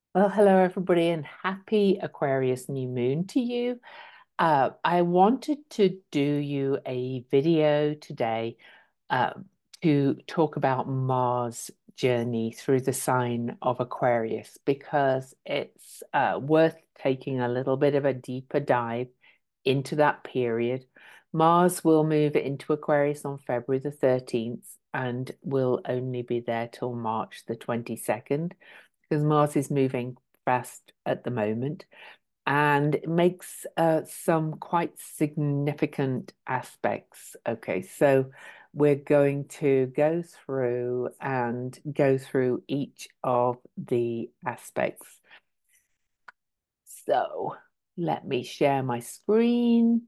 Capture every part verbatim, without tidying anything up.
Well, hello everybody, and happy Aquarius new moon to you. Uh, I wanted to do you a video today uh, to talk about Mars' journey through the sign of Aquarius because it's uh, worth taking a little bit of a deeper dive into that period. Mars will move into Aquarius on February the thirteenth and will only be there till March the twenty-second because Mars is moving fast at the moment and it makes uh, some quite significant aspects. Okay, so we're going to go through and go through each of the aspects. So let me share my screen.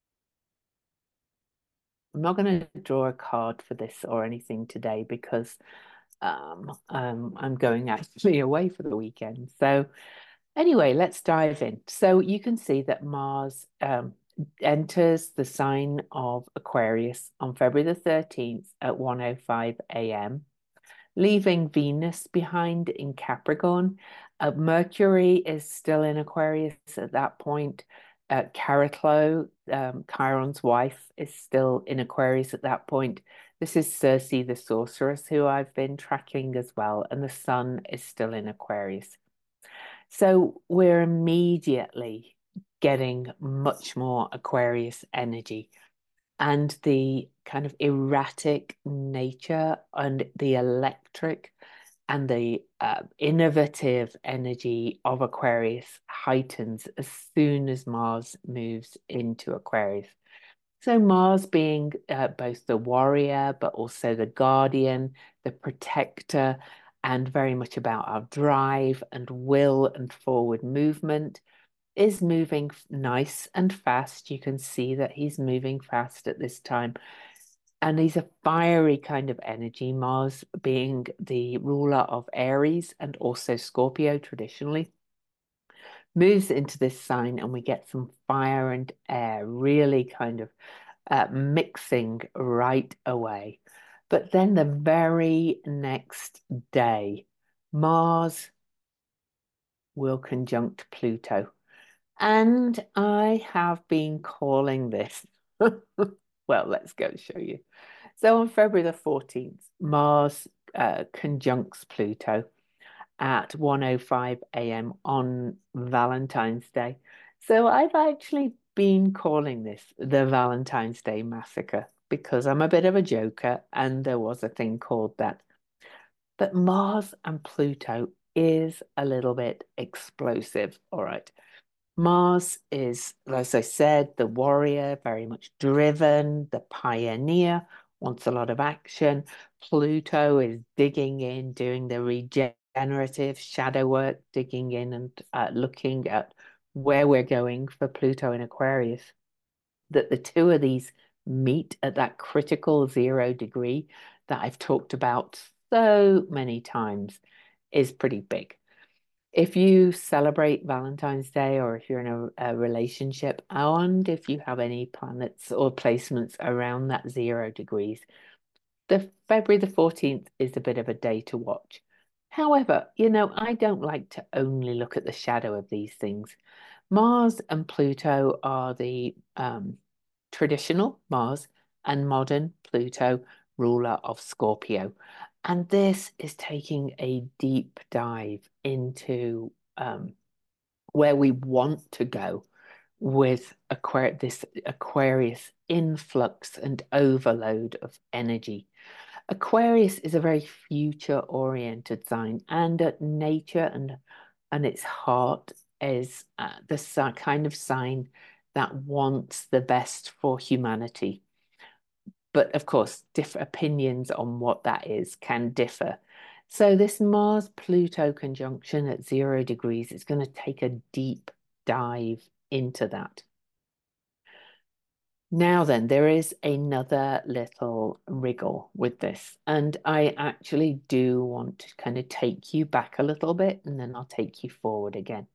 I'm not going to draw a card for this or anything today because um, um, I'm going actually away for the weekend. So anyway, let's dive in. So you can see that Mars um, enters the sign of Aquarius on February the thirteenth at one oh five a m, leaving Venus behind in Capricorn. Uh, Mercury is still in Aquarius at that point. Uh, Chariklo, um, Chiron's wife, is still in Aquarius at that point. This is Circe the sorceress, who I've been tracking as well, and the Sun is still in Aquarius. So we're immediately getting much more Aquarius energy and the kind of erratic nature and the electric and the uh, innovative energy of Aquarius heightens as soon as Mars moves into Aquarius. So Mars being uh, both the warrior, but also the guardian, the protector, and very much about our drive and will and forward movement, is moving nice and fast. You can see that he's moving fast at this time. And he's a fiery kind of energy, Mars being the ruler of Aries and also Scorpio traditionally moves into this sign, and we get some fire and air really kind of uh, mixing right away. But then the very next day, Mars will conjunct Pluto. And I have been calling this. Well, let's go show you. So on February the fourteenth, Mars uh, conjuncts Pluto at one oh five a m on Valentine's Day. So I've actually been calling this the Valentine's Day Massacre because I'm a bit of a joker and there was a thing called that. But Mars and Pluto is a little bit explosive. All right. Mars is, as I said, the warrior, very much driven, the pioneer, wants a lot of action. Pluto is digging in, doing the regenerative shadow work, digging in and uh, looking at where we're going for Pluto in Aquarius. That the two of these meet at that critical zero degree that I've talked about so many times is pretty big. If you celebrate Valentine's Day or if you're in a, a relationship, and if you have any planets or placements around that zero degrees, the February the fourteenth is a bit of a day to watch. However, you know, I don't like to only look at the shadow of these things. Mars and Pluto are the um, traditional Mars and modern Pluto ruler of Scorpio. And this is taking a deep dive into um, where we want to go with Aquarius, this Aquarius influx and overload of energy. Aquarius is a very future-oriented sign, and at nature and and its heart is uh, the si- kind of sign that wants the best for humanity. But of course, different opinions on what that is can differ. So this Mars-Pluto conjunction at zero degrees is going to take a deep dive into that. Now then, there is another little wriggle with this, and I actually do want to kind of take you back a little bit and then I'll take you forward again.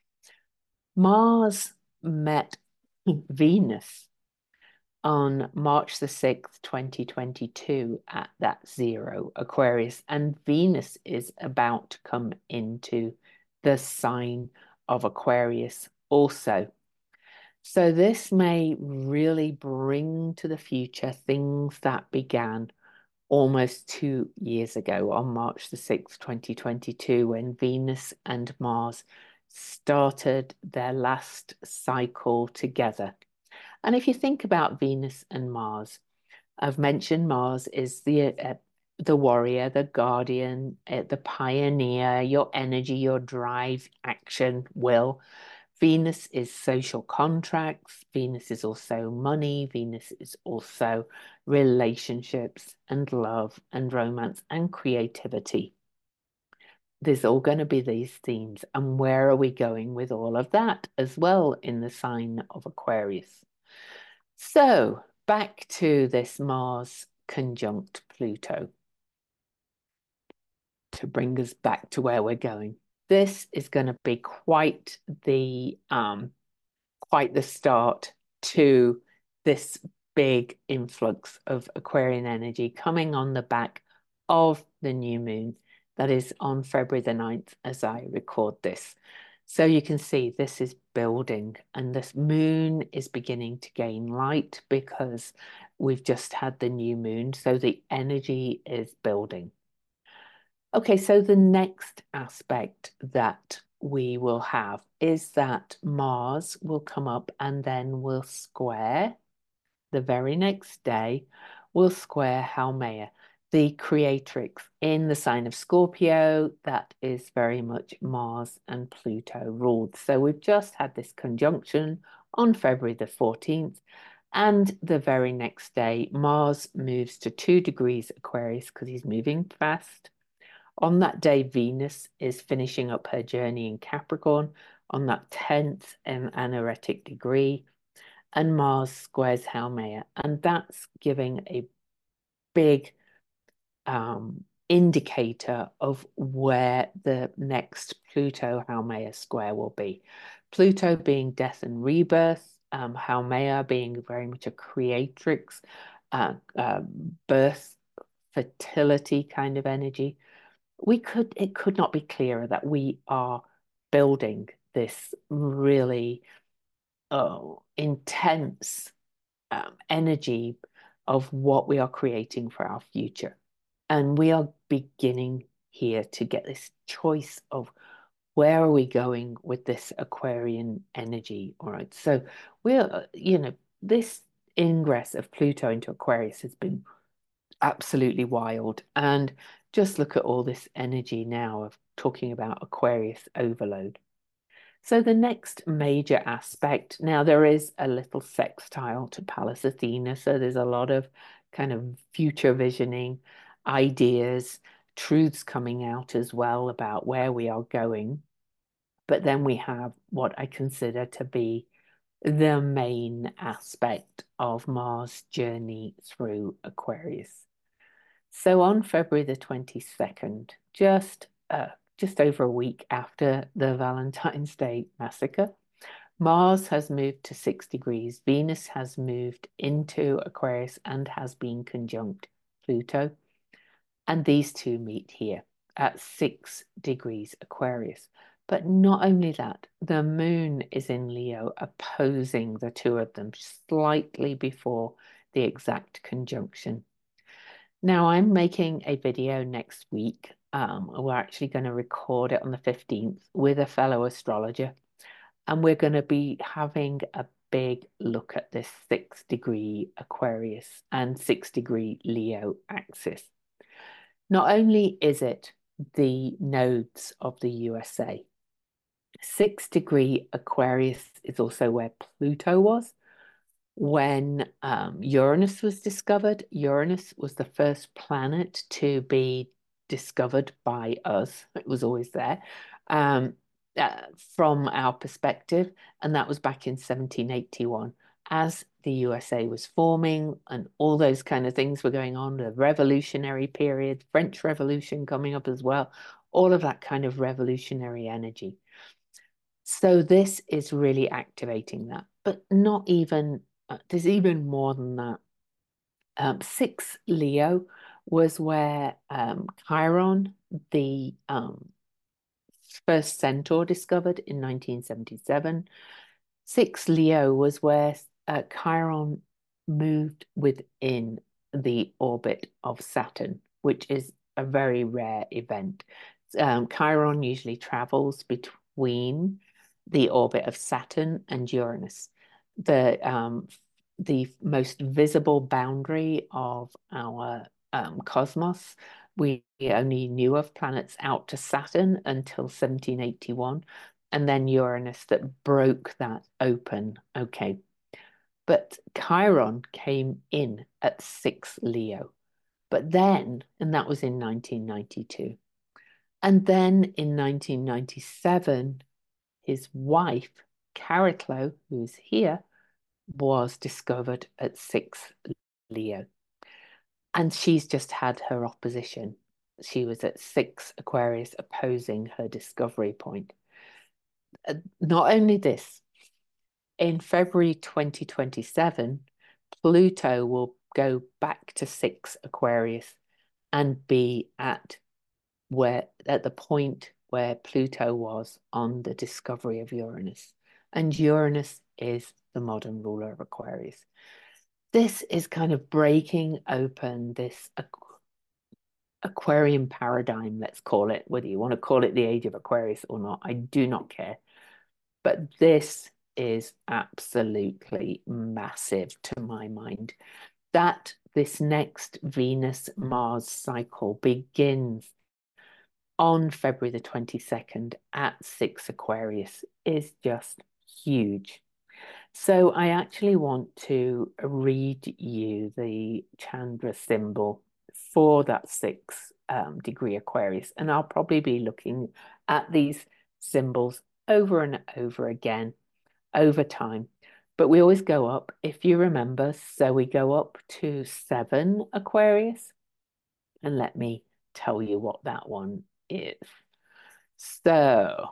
Mars met Venus on March the sixth, twenty twenty-two at that zero Aquarius, and Venus is about to come into the sign of Aquarius also. So this may really bring to the future things that began almost two years ago on March the sixth, twenty twenty-two, when Venus and Mars started their last cycle together. And if you think about Venus and Mars, I've mentioned Mars is the uh, the warrior, the guardian, uh, the pioneer, your energy, your drive, action, will. Venus is social contracts. Venus is also money. Venus is also relationships and love and romance and creativity. There's all going to be these themes. And where are we going with all of that as well in the sign of Aquarius? So back to this Mars conjunct Pluto to bring us back to where we're going. This is going to be quite the um, quite the start to this big influx of Aquarian energy coming on the back of the new moon that is on February the ninth as I record this. So you can see this is building and this moon is beginning to gain light because we've just had the new moon. So the energy is building. Okay, so the next aspect that we will have is that Mars will come up and then will square the very next day, will square Haumea, the creatrix in the sign of Scorpio that is very much Mars and Pluto ruled. So we've just had this conjunction on February the fourteenth, and the very next day, Mars moves to two degrees Aquarius because he's moving fast. On that day, Venus is finishing up her journey in Capricorn on that tenth um, anaretic degree, and Mars squares Haumea, and that's giving a big um, indicator of where the next Pluto Haumea square will be. Pluto being death and rebirth, um, Haumea being very much a creatrix, uh, uh, birth, fertility kind of energy. We could, it could not be clearer that we are building this really oh, intense um, energy of what we are creating for our future. And we are beginning here to get this choice of where are we going with this Aquarian energy? All right. So we're, you know, this ingress of Pluto into Aquarius has been absolutely wild. And just look at all this energy now of talking about Aquarius overload. So the next major aspect, now there is a little sextile to Pallas Athena, so there's a lot of kind of future visioning, ideas, truths coming out as well about where we are going. But then we have what I consider to be the main aspect of Mars' journey through Aquarius. So on February the twenty-second, just uh, just over a week after the Valentine's Day massacre, Mars has moved to six degrees. Venus has moved into Aquarius and has been conjunct Pluto. And these two meet here at six degrees Aquarius. But not only that, the moon is in Leo opposing the two of them slightly before the exact conjunction. Now I'm making a video next week. Um, we're actually going to record it on the fifteenth with a fellow astrologer, and we're going to be having a big look at this six degree Aquarius and six degree Leo axis. Not only is it the nodes of the U S A, six degree Aquarius is also where Pluto was. When um, Uranus was discovered, Uranus was the first planet to be discovered by us. It was always there um, uh, from our perspective, and that was back in seventeen eighty-one. As the U S A was forming and all those kind of things were going on, the revolutionary period, French Revolution coming up as well, all of that kind of revolutionary energy. So this is really activating that, but not even uh, there's even more than that. Um, six Leo was where um, Chiron, the um, first centaur discovered in nineteen seventy-seven. Six Leo was where uh, Chiron moved within the orbit of Saturn, which is a very rare event. Um, Chiron usually travels between the orbit of Saturn and Uranus. The um, the most visible boundary of our um, cosmos. We only knew of planets out to Saturn until seventeen eighty-one, and then Uranus that broke that open. Okay. But Chiron came in at six Leo. But then, and that was in nineteen ninety-two. And then in nineteen ninety-seven, his wife, Chariklo, who's here, was discovered at six Leo. And she's just had her opposition. She was at six Aquarius opposing her discovery point. Uh, not only this, in February twenty twenty-seven, Pluto will go back to six Aquarius and be at where at the point where Pluto was on the discovery of Uranus. And Uranus is the modern ruler of Aquarius. This is kind of breaking open this aqu Aquarian paradigm, let's call it, whether you want to call it the age of Aquarius or not, I do not care. But this is absolutely massive to my mind. That this next Venus-Mars cycle begins on February the twenty-second at six Aquarius is just huge. So I actually want to read you the Chandra symbol for that six um, degree Aquarius, and I'll probably be looking at these symbols over and over again over time. But we always go up, if you remember, so we go up to seven Aquarius, and let me tell you what that one is. So,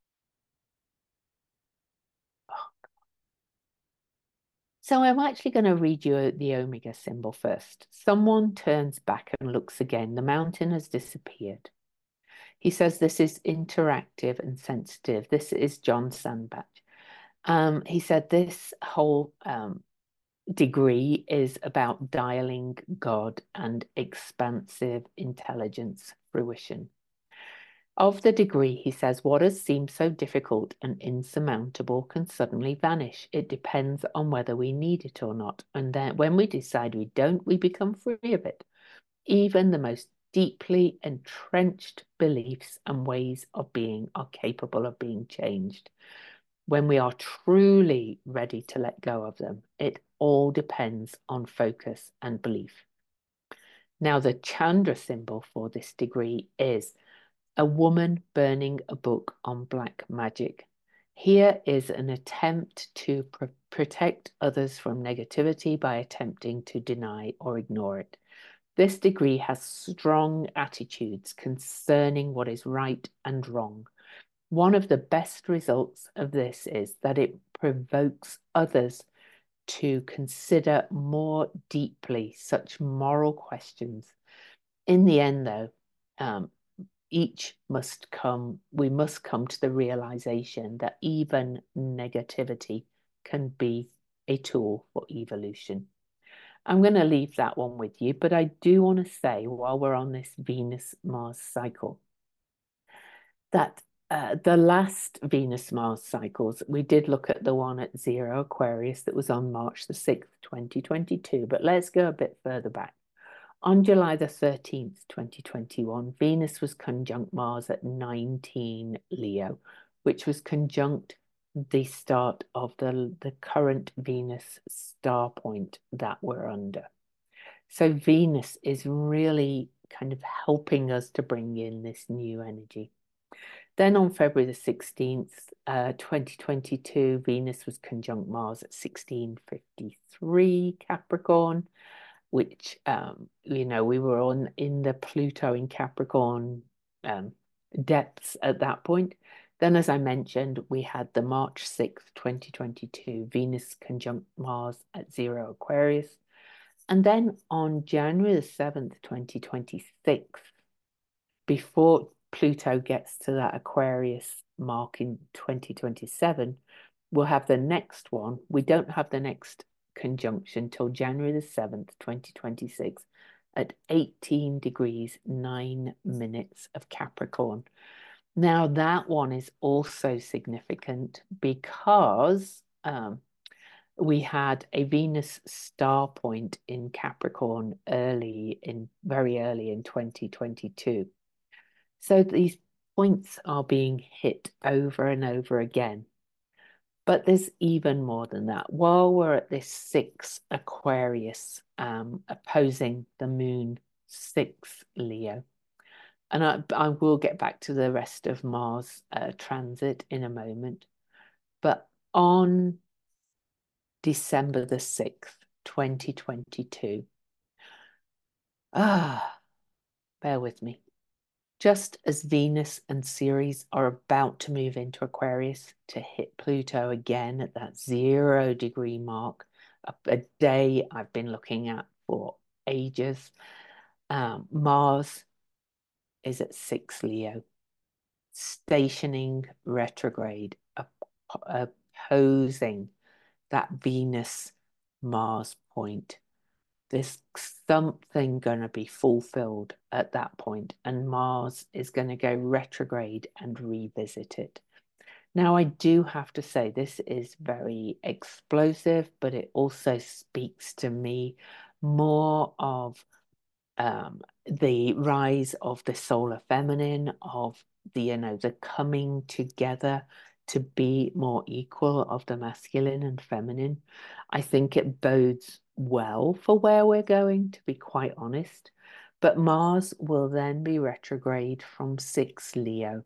so I'm actually going to read you the Omega symbol first. Someone turns back and looks again. The mountain has disappeared. He says this is interactive and sensitive. This is John Sandbach. Um, he said this whole um, degree is about dialing God and expansive intelligence fruition. Of the degree, he says, what has seemed so difficult and insurmountable can suddenly vanish. It depends on whether we need it or not. And then when we decide we don't, we become free of it. Even the most deeply entrenched beliefs and ways of being are capable of being changed. When we are truly ready to let go of them, it all depends on focus and belief. Now, the Chandra symbol for this degree is a woman burning a book on black magic. Here is an attempt to pr protect others from negativity by attempting to deny or ignore it. This degree has strong attitudes concerning what is right and wrong. One of the best results of this is that it provokes others to consider more deeply such moral questions. In the end, though, um, each must come, we must come to the realization that even negativity can be a tool for evolution. I'm going to leave that one with you, but I do want to say, while we're on this Venus-Mars cycle, that uh, the last Venus-Mars cycles, we did look at the one at zero Aquarius that was on March the sixth, twenty twenty-two, but let's go a bit further back. On July the thirteenth, twenty twenty-one, Venus was conjunct Mars at nineteen Leo, which was conjunct the start of the, the current Venus star point that we're under. So Venus is really kind of helping us to bring in this new energy. Then on February the sixteenth, uh, twenty twenty-two, Venus was conjunct Mars at sixteen fifty-three Capricorn, which, um, you know, we were on in the Pluto in Capricorn um, depths at that point. Then, as I mentioned, we had the March sixth, twenty twenty-two, Venus conjunct Mars at zero Aquarius. And then on January the seventh, twenty twenty-six, before Pluto gets to that Aquarius mark in twenty twenty-seven, we'll have the next one. We don't have the next conjunction till January the seventh, twenty twenty-six, at eighteen degrees, nine minutes of Capricorn. Now, that one is also significant because um, we had a Venus star point in Capricorn early in very early in twenty twenty-two. So these points are being hit over and over again. But there's even more than that. While we're at this six Aquarius um, opposing the moon, six Leo, and I, I will get back to the rest of Mars uh, transit in a moment. But on December the sixth, twenty twenty-two, ah, bear with me. Just as Venus and Ceres are about to move into Aquarius to hit Pluto again at that zero degree mark, a, a day I've been looking at for ages, um, Mars is at six Leo, stationing retrograde, opposing that Venus-Mars point. There's something going to be fulfilled at that point, and Mars is going to go retrograde and revisit it. Now, I do have to say this is very explosive, but it also speaks to me more of um, the rise of the solar feminine, of the, you know, the coming together to be more equal of the masculine and feminine. I think it bodes well for where we're going, to be quite honest. But Mars will then be retrograde from six Leo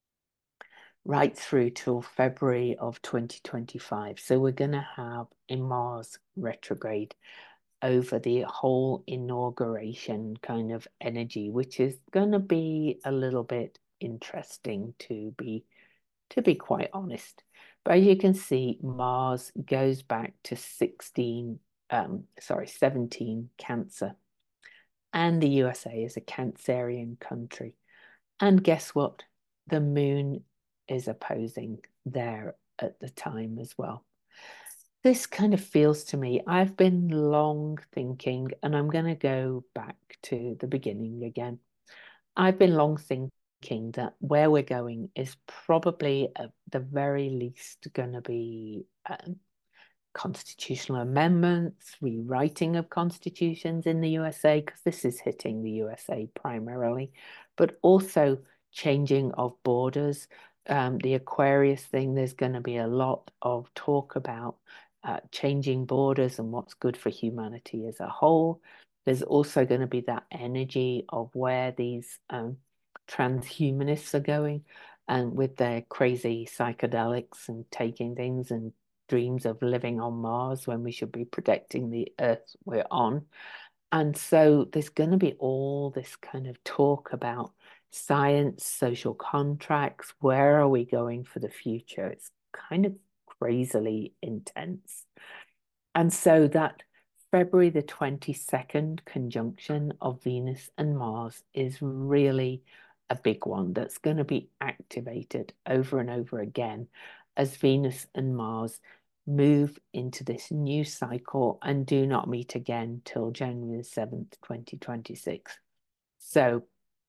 right through till February of twenty twenty-five. So we're going to have a Mars retrograde over the whole inauguration kind of energy, which is going to be a little bit interesting to be to be quite honest. But as you can see, Mars goes back to sixteen, um, sorry, seventeen Cancer. And the U S A is a Cancerian country. And guess what? The moon is opposing there at the time as well. This kind of feels to me, I've been long thinking, and I'm going to go back to the beginning again. I've been long thinking that where we're going is probably at the very least going to be um, constitutional amendments, rewriting of constitutions in the U S A, because this is hitting the U S A primarily, but also changing of borders. Um, the Aquarius thing, there's going to be a lot of talk about uh, changing borders and what's good for humanity as a whole. There's also going to be that energy of where these um, transhumanists are going, and with their crazy psychedelics and taking things and dreams of living on Mars when we should be protecting the Earth we're on. And so there's going to be all this kind of talk about science, social contracts. Where are we going for the future? It's kind of crazily intense. And so that February the twenty-second conjunction of Venus and Mars is really a big one that's going to be activated over and over again as Venus and Mars move into this new cycle and do not meet again till January the seventh, twenty twenty-six. So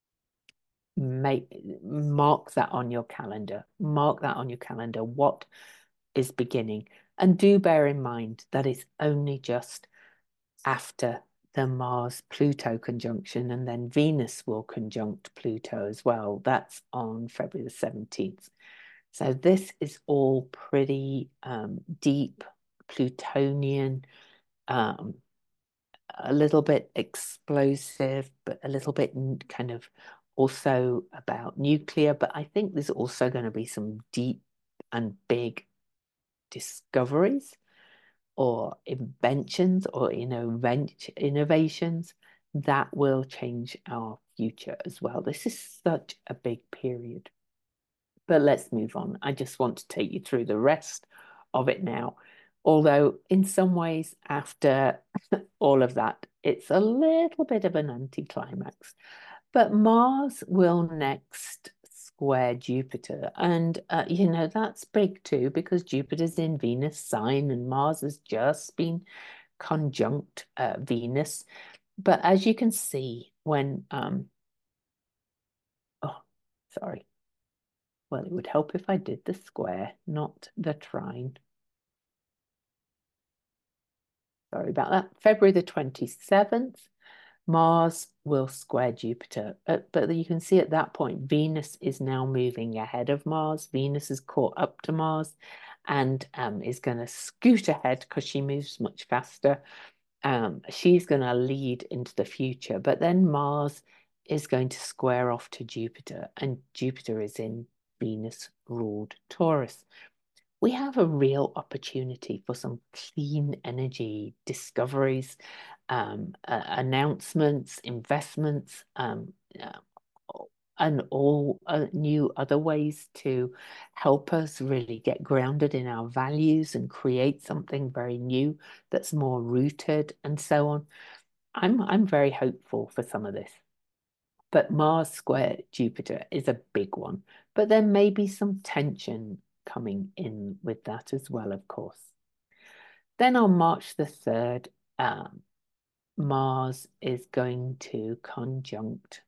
make mark that on your calendar. Mark that on your calendar. What is beginning? And do bear in mind that it's only just after the Mars-Pluto conjunction, and then Venus will conjunct Pluto as well. That's on February the seventeenth. So this is all pretty um, deep, Plutonian, um, a little bit explosive, but a little bit kind of also about nuclear. But I think there's also going to be some deep and big discoveries or inventions or innovations that will change our future as well. This is such a big period. But let's move on. I just want to take you through the rest of it now. Although in some ways, after all of that, it's a little bit of an anticlimax. But Mars will next square Jupiter. And, uh, you know, that's big too, because Jupiter's in Venus sign and Mars has just been conjunct uh, Venus. But as you can see, when, um, oh, sorry. Well, it would help if I did the square, not the trine. Sorry about that. February the twenty-seventh, Mars will square Jupiter. Uh, but you can see at that point, Venus is now moving ahead of Mars. Venus is caught up to Mars and um, is going to scoot ahead because she moves much faster. Um, she's going to lead into the future. But then Mars is going to square off to Jupiter, and Jupiter is in Venus-ruled Taurus. We have a real opportunity for some clean energy discoveries, um, uh, announcements, investments, um, uh, and all uh, new other ways to help us really get grounded in our values and create something very new that's more rooted and so on. I'm I'm very hopeful for some of this. But Mars square Jupiter is a big one. But there may be some tension coming in with that as well, of course. Then on March the third, um, Mars is going to conjunct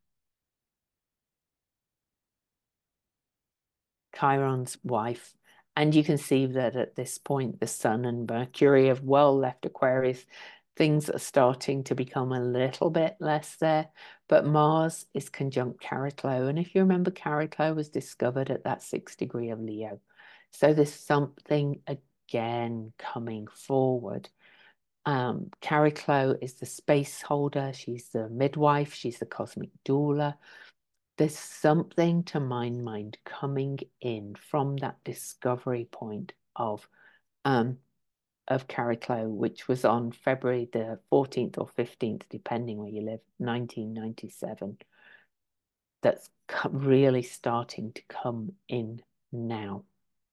Chiron's wife. And you can see that at this point, the Sun and Mercury have well left Aquarius. Things are starting to become a little bit less there, but Mars is conjunct Chariklo. And if you remember, Chariklo was discovered at that sixth degree of Leo. So there's something again coming forward. Um, Chariklo is the space holder. She's the midwife. She's the cosmic doula. There's something to my mind coming in from that discovery point of um, of Chariklo, which was on February the fourteenth or fifteenth, depending where you live, nineteen ninety-seven. That's really starting to come in now.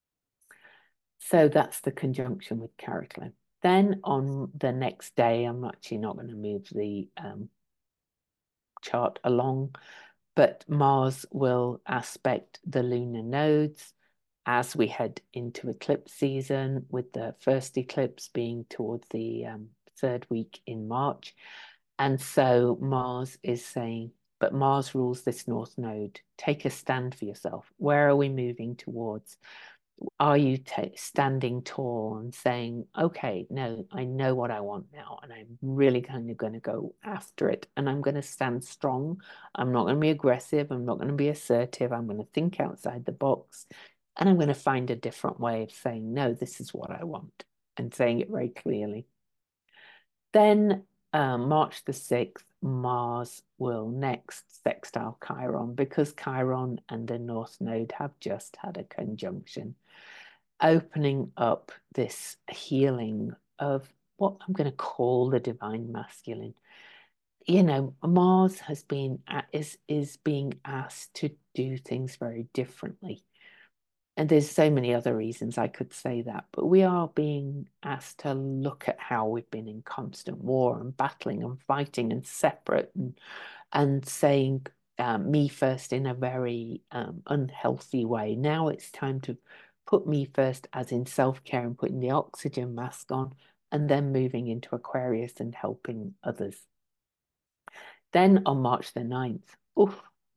So that's the conjunction with Chariklo. Then on the next day, I'm actually not going to move the um, chart along, but Mars will aspect the lunar nodes as we head into eclipse season, with the first eclipse being towards the um, third week in March. And so Mars is saying, but Mars rules this north node. Take a stand for yourself. Where are we moving towards? Are you standing tall and saying, okay, no, I know what I want now, and I'm really kind of going to go after it, and I'm going to stand strong. I'm not going to be aggressive. I'm not going to be assertive. I'm going to think outside the box, and I'm going to find a different way of saying, no, this is what I want, and saying it very clearly. Then um, March the sixth, Mars will next sextile Chiron, because Chiron and the North Node have just had a conjunction, opening up this healing of what I'm going to call the divine masculine. You know, Mars has been is is being asked to do things very differently. And there's so many other reasons I could say that, but we are being asked to look at how we've been in constant war and battling and fighting and separate, and and saying um, me first in a very um, unhealthy way. Now it's time to put me first, as in self-care and putting the oxygen mask on, and then moving into Aquarius and helping others. Then on March the ninth, oof,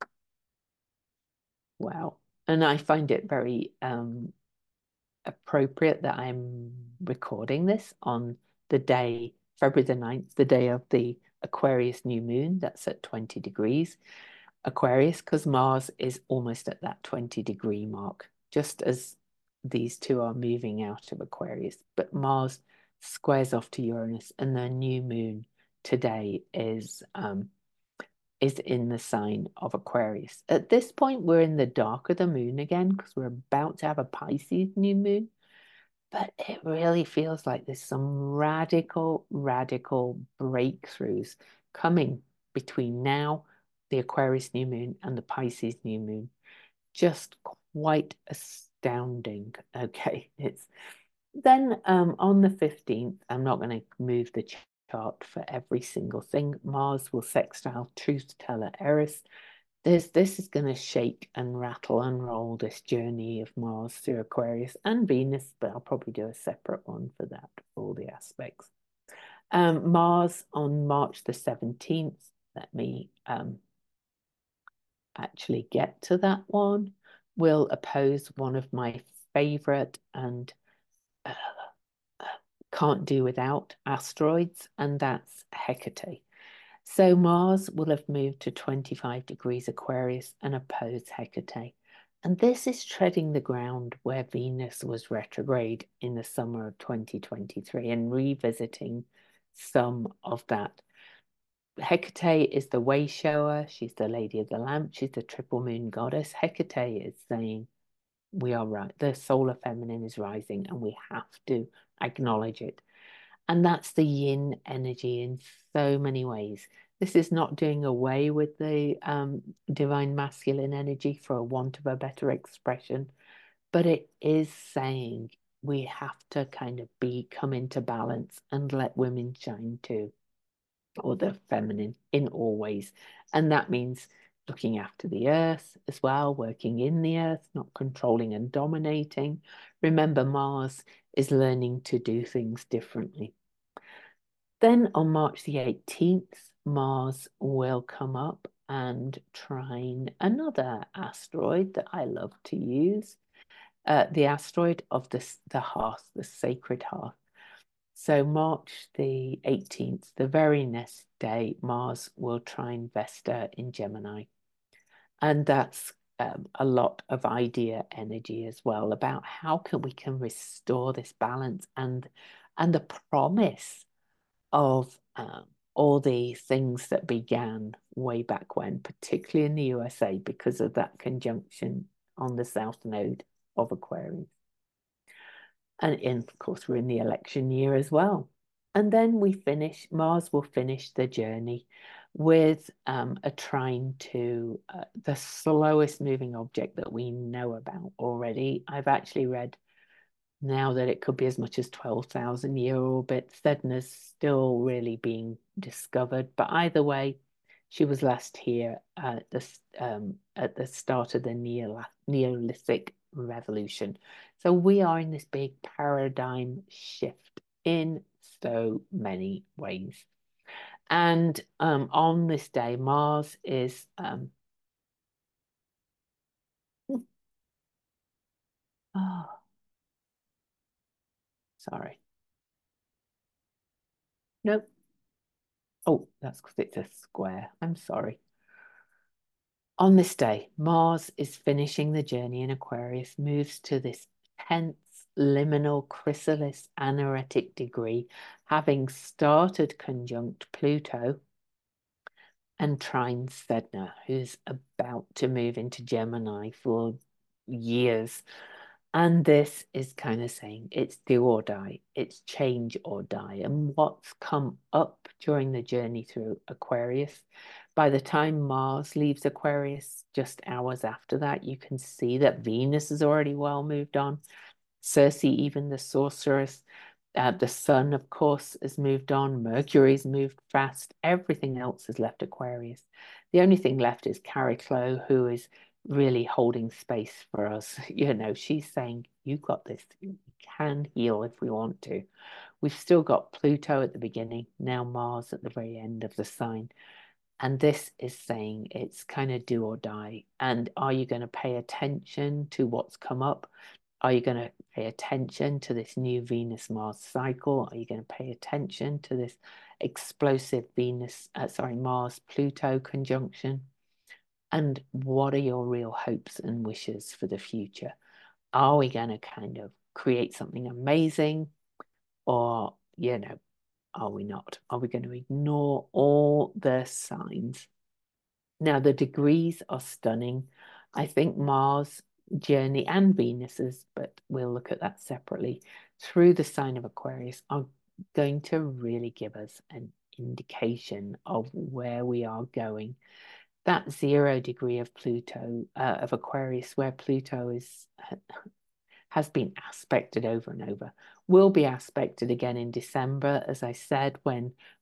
wow. And I find it very um, appropriate that I'm recording this on the day, February the ninth, the day of the Aquarius new moon. That's at twenty degrees Aquarius, because Mars is almost at that twenty degree mark, just as these two are moving out of Aquarius. But Mars squares off to Uranus, and the new moon today is um, is in the sign of Aquarius. At this point, we're in the dark of the moon again, because we're about to have a Pisces new moon. But it really feels like there's some radical, radical breakthroughs coming between now, the Aquarius new moon, and the Pisces new moon. Just quite astounding. Okay, it's then um, on the fifteenth, I'm not going to move the chart for every single thing. Mars will sextile truth teller Eris. This, this is going to shake and rattle and roll this journey of Mars through Aquarius and Venus, but I'll probably do a separate one for that, for all the aspects. Um, Mars on March the seventeenth. Let me um, actually get to that one. Will oppose one of my favorite and uh, can't do without asteroids, and that's Hecate. So Mars will have moved to twenty-five degrees Aquarius and oppose Hecate. And this is treading the ground where Venus was retrograde in the summer of twenty twenty-three and revisiting some of that. Hecate is the way shower. She's the lady of the lamp. She's the triple moon goddess. Hecate is saying, we are right. The solar feminine is rising and we have to acknowledge it. And that's the yin energy in so many ways. This is not doing away with the um, divine masculine energy, for a want of a better expression, but it is saying we have to kind of be come into balance and let women shine too, or the feminine in all ways. And that means looking after the earth as well, working in the earth, not controlling and dominating. Remember, Mars is learning to do things differently. Then on March the eighteenth, Mars will come up and trine another asteroid that I love to use, uh, the asteroid of the, the hearth, the sacred hearth. So March the eighteenth, the very next day, Mars will trine Vesta in Gemini. And that's um, a lot of idea energy as well about how can we can restore this balance and, and the promise of um, all the things that began way back when, particularly in the U S A, because of that conjunction on the South Node of Aquarius. And in, of course, we're in the election year as well. And then we finish, Mars will finish the journey with um, a trine to uh, the slowest moving object that we know about already. I've actually read now that it could be as much as twelve thousand year orbit. Sedna's still really being discovered, but either way, she was last here at the, um, at the start of the Neolithic Revolution. So we are in this big paradigm shift in so many ways. And um, on this day, Mars is um, oh, sorry. Nope. Oh, that's because it's a square. I'm sorry. On this day, Mars is finishing the journey in Aquarius, moves to this tense liminal chrysalis anaretic degree, having started conjunct Pluto and trine Sedna, who's about to move into Gemini for years. And this is kind of saying it's do or die, it's change or die. And what's come up during the journey through Aquarius, by the time Mars leaves Aquarius, just hours after that, you can see that Venus has already well moved on. Circe, even the sorceress, uh, the sun, of course, has moved on. Mercury's moved fast. Everything else has left Aquarius. The only thing left is Chariklo, who is really holding space for us. You know, she's saying, you got this. We can heal if we want to. We've still got Pluto at the beginning, now Mars at the very end of the sign. And this is saying it's kind of do or die. And are you going to pay attention to what's come up? Are you going to pay attention to this new Venus-Mars cycle? Are you going to pay attention to this explosive Venus, uh, sorry, Mars-Pluto conjunction? And what are your real hopes and wishes for the future? Are we going to kind of create something amazing? Or, you know, are we not? Are we going to ignore all the signs? Now, the degrees are stunning. I think Mars journey and Venus's, but we'll look at that separately, through the sign of Aquarius are going to really give us an indication of where we are going. That zero degree of Pluto, uh, of Aquarius, where Pluto is has been aspected over and over, will be aspected again in December, as I said, when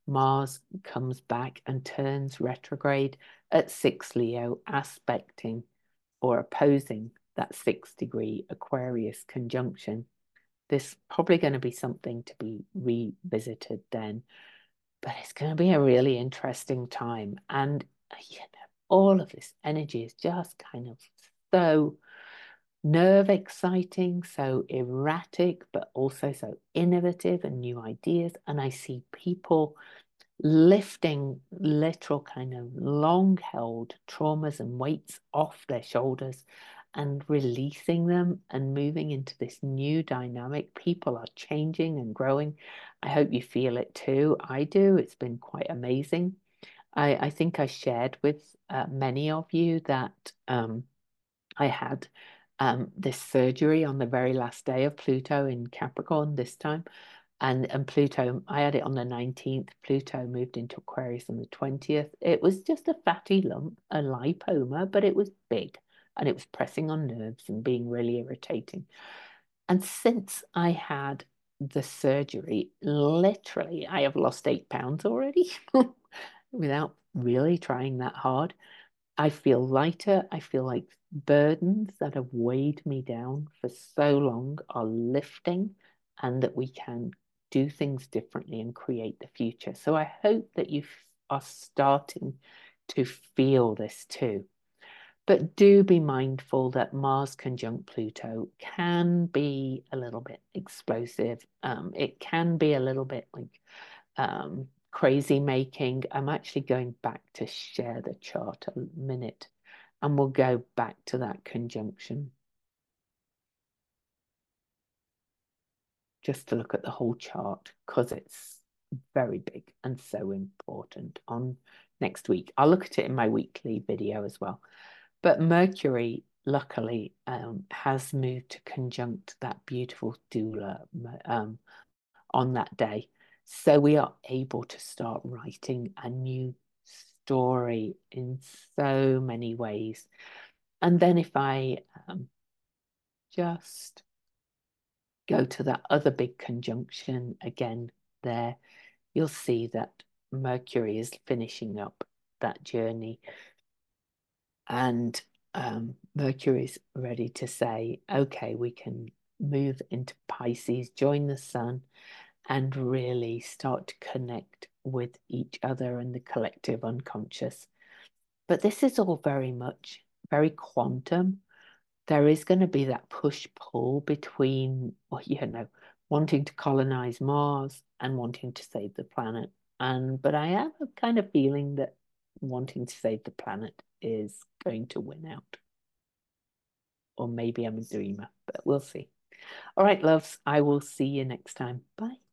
Mars comes back and turns retrograde at six Leo, aspecting or opposing that six degree Aquarius conjunction. This is probably going to be something to be revisited then, but it's going to be a really interesting time. And you know, all of this energy is just kind of so nerve exciting, so erratic, but also so innovative and new ideas. And I see people lifting literal kind of long held traumas and weights off their shoulders and releasing them and moving into this new dynamic. People are changing and growing. I hope you feel it too. I do. It's been quite amazing. I, I think I shared with uh, many of you that um, I had um, this surgery on the very last day of Pluto in Capricorn this time. And, and Pluto, I had it on the nineteenth. Pluto moved into Aquarius on the twentieth. It was just a fatty lump, a lipoma, but it was big and it was pressing on nerves and being really irritating. And since I had the surgery, literally, I have lost eight pounds already without really trying that hard. I feel lighter. I feel like burdens that have weighed me down for so long are lifting and that we can do things differently and create the future. So I hope that you are starting to feel this too. But do be mindful that Mars conjunct Pluto can be a little bit explosive. Um, it can be a little bit like um, crazy making. I'm actually going back to share the chart a minute and we'll go back to that conjunction just to look at the whole chart because it's very big and so important on next week. I'll look at it in my weekly video as well. But Mercury, luckily, um, has moved to conjunct that beautiful doula um, on that day. So we are able to start writing a new story in so many ways. And then if I um, just go to that other big conjunction again there, you'll see that Mercury is finishing up that journey. And um, Mercury is ready to say, okay, we can move into Pisces, join the sun, and really start to connect with each other and the collective unconscious. But this is all very much very quantum. There is going to be that push-pull between, well, you know, wanting to colonize Mars and wanting to save the planet. And but I have a kind of feeling that wanting to save the planet is going to win out. Or maybe I'm a dreamer, but we'll see. All right, loves, I will see you next time. Bye.